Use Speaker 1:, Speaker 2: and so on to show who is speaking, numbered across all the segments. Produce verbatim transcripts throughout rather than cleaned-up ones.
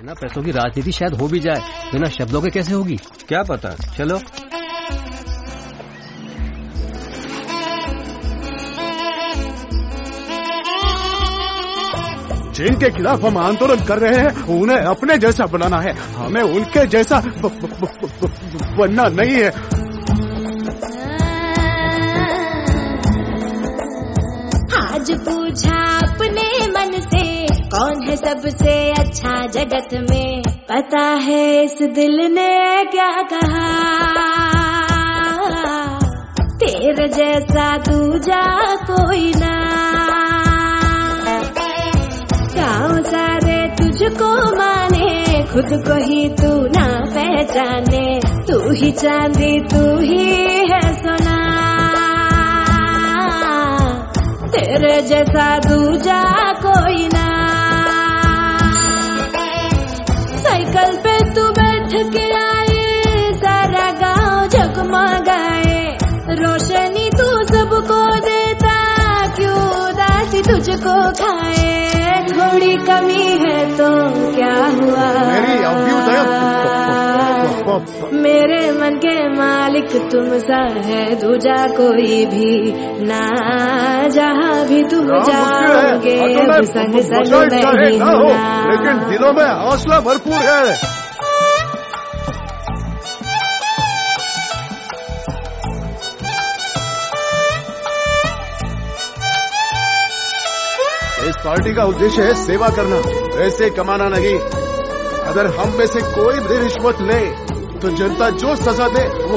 Speaker 1: बिना पैसों की राजनीति शायद हो भी जाए, बिना शब्दों के कैसे होगी
Speaker 2: क्या पता। चलो
Speaker 3: जिनके खिलाफ हम आंदोलन कर रहे हैं उन्हें अपने जैसा बनाना है, हमें उनके जैसा ब, ब, ब, ब, बनना नहीं है।
Speaker 4: आज पूछा अपने मन से कौन है सबसे अच्छा जगत में, पता है इस दिल ने क्या कहा, तेरे जैसा दूजा कोई ना। गाँव सारे तुझको माने, खुद को ही तू ना पहचाने, तू ही चांदी तू ही है सोना, तेरे जैसा दूजा कोई ना। साइकिल पे तू बैठ के आए, सारा गांव जगमगाए, रोशनी तू सबको देता, क्यों उदासी तुझको खाए। थोड़ी कमी है तो क्या हुआ,
Speaker 3: मेरी अभ्युदय
Speaker 4: मेरे मन के मालिक तुम सा है दूजा कोई भी ना, जहाँ भी तुम जाओगे अब संग संग नहीं होना,
Speaker 3: लेकिन दिलों में हौसला भरपूर है। इस पार्टी का उद्देश्य है सेवा करना, पैसे कमाना नहीं। अगर हम में से कोई भी रिश्वत ले तो जनता जो सजा दे वो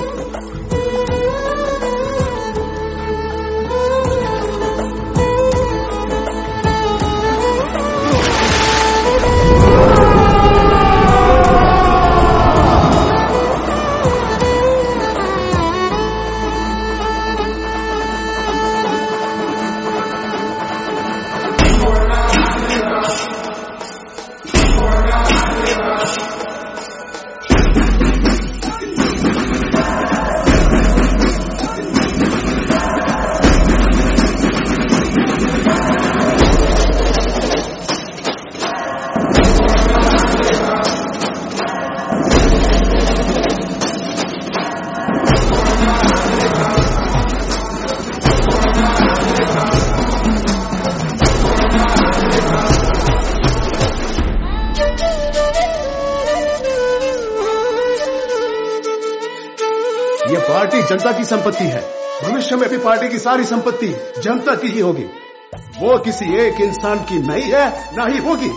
Speaker 3: ये पार्टी जनता की संपत्ति है, भविष्य में भी पार्टी की सारी संपत्ति जनता की ही होगी, वो किसी एक इंसान की नहीं है ना ही होगी।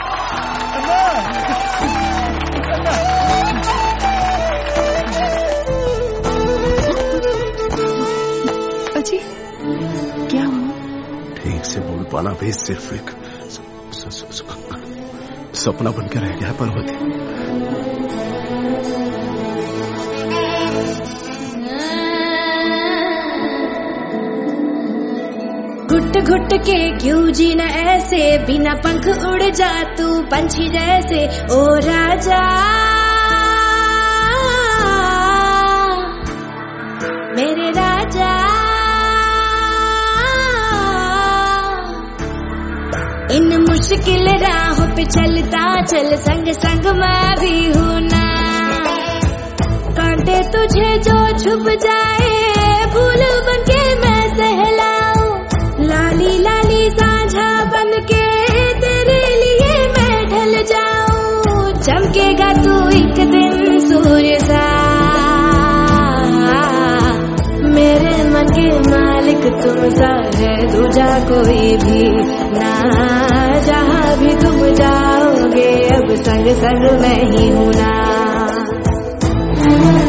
Speaker 5: अजी क्या हुआ?
Speaker 3: ठीक से बोल पाना भी सिर्फ एक सपना बनकर रह गया है पार्वती।
Speaker 4: घुट घुट के क्यों जीना ऐसे, बिना पंख उड़ जा तू पंछी जैसे, ओ राजा मेरे राजा। इन मुश्किल राहों पे चलता चल, संग संग मैं भी हूं ना, कांटे तुझे जो छुप जाए, फूल बनके मैं सहलाऊं, लाली लाली साझा बनके तेरे लिए मैं ढल जाऊं, चमकेगा तू एक दिन सूर्य सा, मेरे मन के मालिक तुम सा है दूजा कोई भी ना, जहाँ भी तुम जाओगे अब संग संग मैं ही हूं ना।